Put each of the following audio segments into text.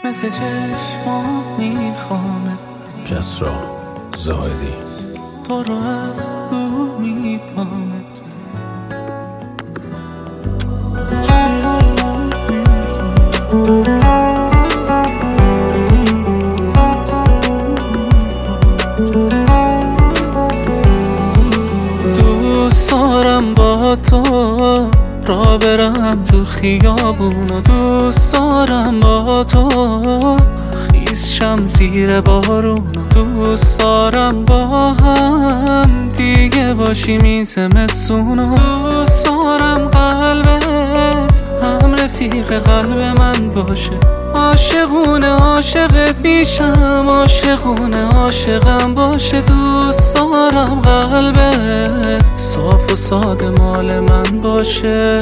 مثل چشمام میخوامت. کسرا زاهدی تو رو از دور میپامت. دوست دارم با تو را برم تو خیابون و دوست دارم با تو خیس شم زیر بارون و دوست دارم با هم دیگه باشیم این زمستون و دوست دارم قلبت هم رفیق قلب من باشه. عاشقونه عاشقت میشم، عاشقونه عاشقم باشه. دوست دارم قلبت صاف و ساده مال من باشه.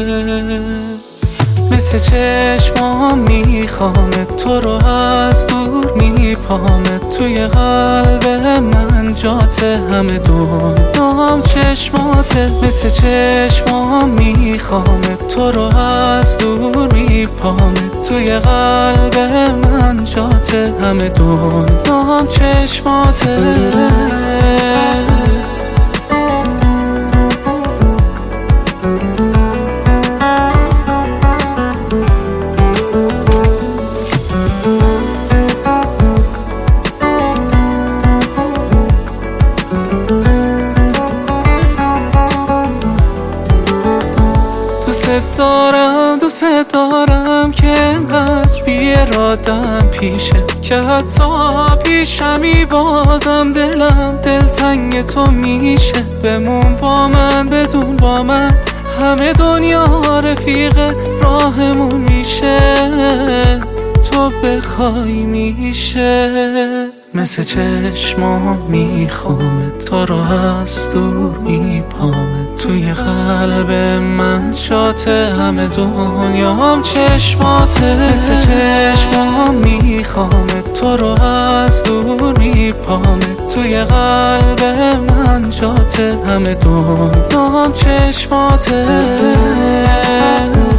مثل چشمام میخوامت، تو رو از دور میپامت. توی قلب من جات همه دنیام چشماته. مثل چشمام میخوامت، تو رو از دور میپامت. توی قلب من جات همه دنیام چشماته. دوست دارم که انقدر بی‌اراده‌ام پیشت که حتی پیشمی بازم دلم دلتنگ تو میشه. بمون با من بدون با من همه دنیا رفیق راهمون میشه. تو بخوای میشه. مثل چشمام میخوامت، تو رو از دور میپامت. توی قلب من شات همه دنیام چشماته. مثل چشمام میخوامت، تو رو از دور میپامت. توی قلب من جات همه دنیام چشماته.